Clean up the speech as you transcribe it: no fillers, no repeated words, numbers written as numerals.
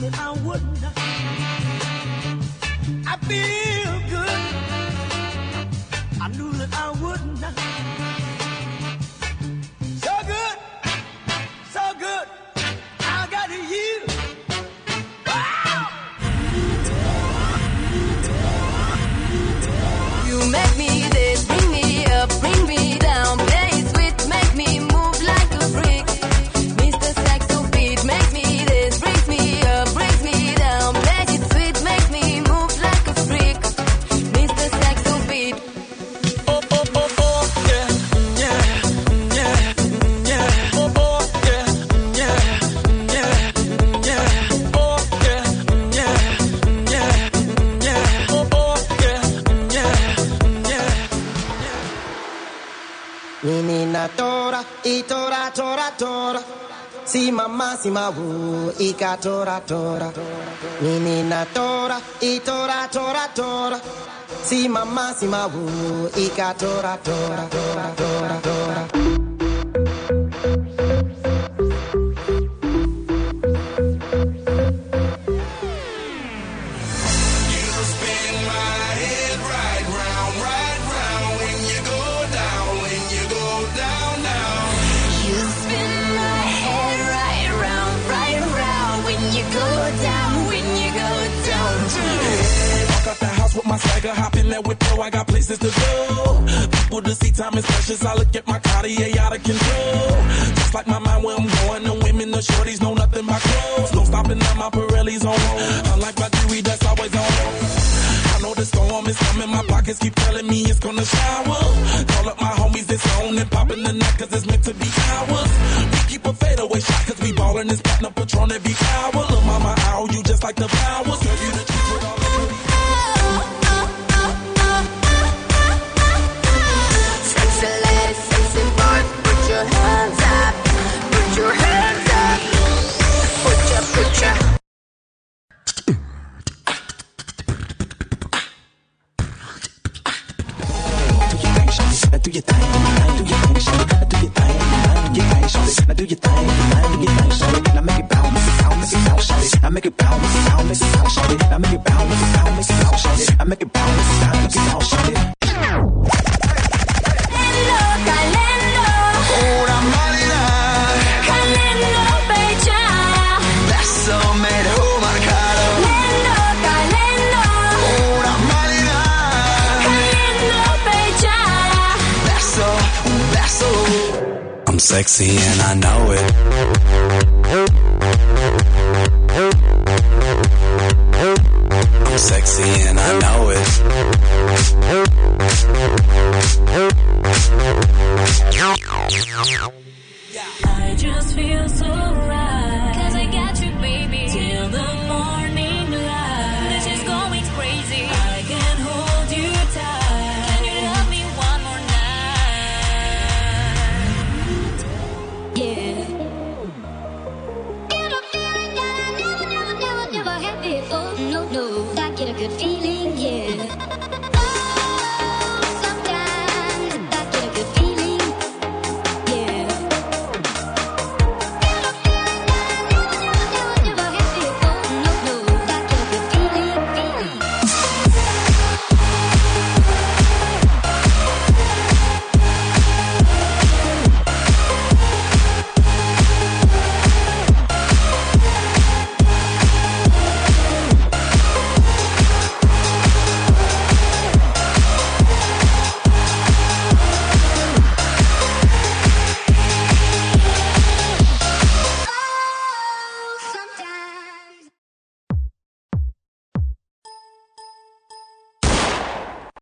that I wouldn't. I feel good. I knew that I wouldn't. So good, so good. I got you. Wow. You make me this, bring me up, bring me down, play it sweet, make me move like a freak. Mr. Saxo beat, make me this, brings me up, brings me down, play it sweet, make me move like a freak. Mr. Saxo beat. Oh, oh, oh, oh, yeah, yeah, yeah, yeah. Oh, oh, yeah, yeah, yeah, yeah. Oh, yeah, yeah, yeah, yeah. Oh, oh, yeah, yeah, yeah. Menina tora, e tora, tora, tora. Si mamma, si ma wu, ika tora, tora. Menina tora, e tora, tora, tora. Si mamma, si ma wu, ika tora, tora, tora, tora, tora. You spin my head right round, when you go down, when you go down. Walk out the house with my swagger, hop in that whip, bro, I got places to go. People to see, time is precious, I look at my Cartier out of control. Just like my mind where I'm going, the women, the shorties know nothing but clothes. No stopping at my Pirelli's on. Unlike my jewelry, that's always on. I know the storm is coming, my pockets keep telling me it's gonna shower. Call up my homies, it's on and popping the night, cause it's meant to be ours. We keep a fadeaway shot, cause we ballin' this platinum Patron every hour. Look, mama, ow, you just like the flowers. Girl, you the truth with all of the Sexy lady, sexy boy, put your hands up, put your hands up, put your. Do your thing, do your thing, shawty. Do your thing, shawty. Now do your thing, do your thing, shawty. Now make it bounce, bounce, bounce, shawty. Now make it bounce, bounce, bounce, shawty. Now make it bounce, bounce, bounce, shawty. Now make it bounce, bounce, bounce, shawty. Ora marina, Adesso me devo marcare. ora marina. Adesso. I'm sexy and I know it.